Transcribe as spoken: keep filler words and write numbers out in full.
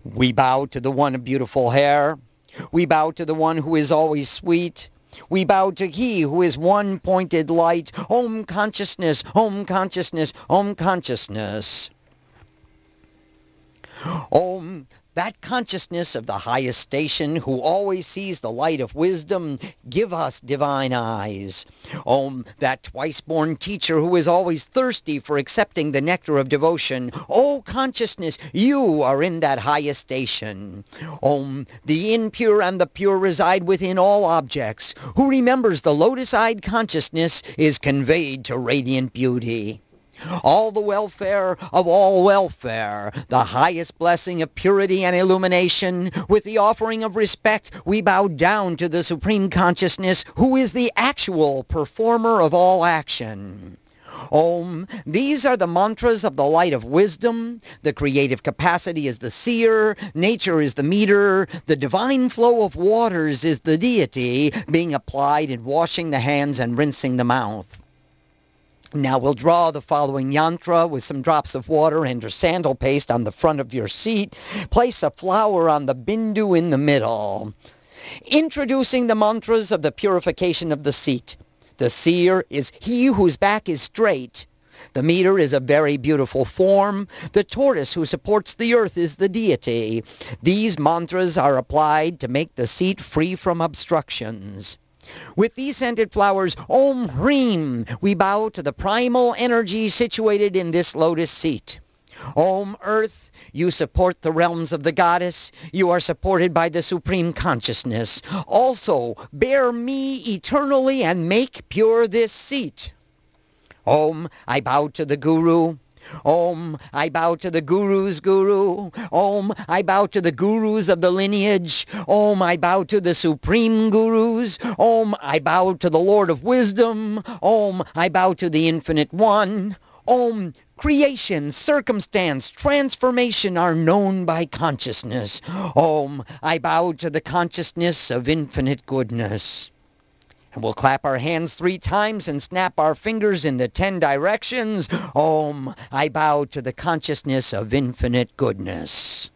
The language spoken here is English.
We bow to the one of beautiful hair. We bow to the one who is always sweet. We bow to he who is one pointed light. Om consciousness, om consciousness, om consciousness. Om, that consciousness of the highest station who always sees the light of wisdom, give us divine eyes. Om, that twice-born teacher who is always thirsty for accepting the nectar of devotion. O consciousness, you are in that highest station. Om, the impure and the pure reside within all objects. Who remembers the lotus-eyed consciousness is conveyed to radiant beauty. All the welfare of all welfare, the highest blessing of purity and illumination, with the offering of respect, we bow down to the Supreme Consciousness, who is the actual performer of all action. Om, these are the mantras of the light of wisdom. The creative capacity is the seer, nature is the meter, the divine flow of waters is the deity, being applied in washing the hands and rinsing the mouth. Now we'll draw the following yantra with some drops of water and your sandal paste on the front of your seat. Place a flower on the bindu in the middle. Introducing the mantras of the purification of the seat. The seer is he whose back is straight. The meter is a very beautiful form. The tortoise who supports the earth is the deity. These mantras are applied to make the seat free from obstructions. With these scented flowers, Om Hreem, we bow to the primal energy situated in this lotus seat. Om Earth, you support the realms of the goddess. You are supported by the Supreme Consciousness. Also, bear me eternally and make pure this seat. Om, I bow to the Guru. Om, I bow to the Guru's Guru. Om, I bow to the Gurus of the lineage. Om, I bow to the Supreme Gurus. Om, I bow to the Lord of Wisdom. Om, I bow to the Infinite One. Om, creation, circumstance, transformation are known by consciousness. Om, I bow to the consciousness of infinite goodness. And we'll clap our hands three times and snap our fingers in the ten directions. Om, I bow to the consciousness of infinite goodness.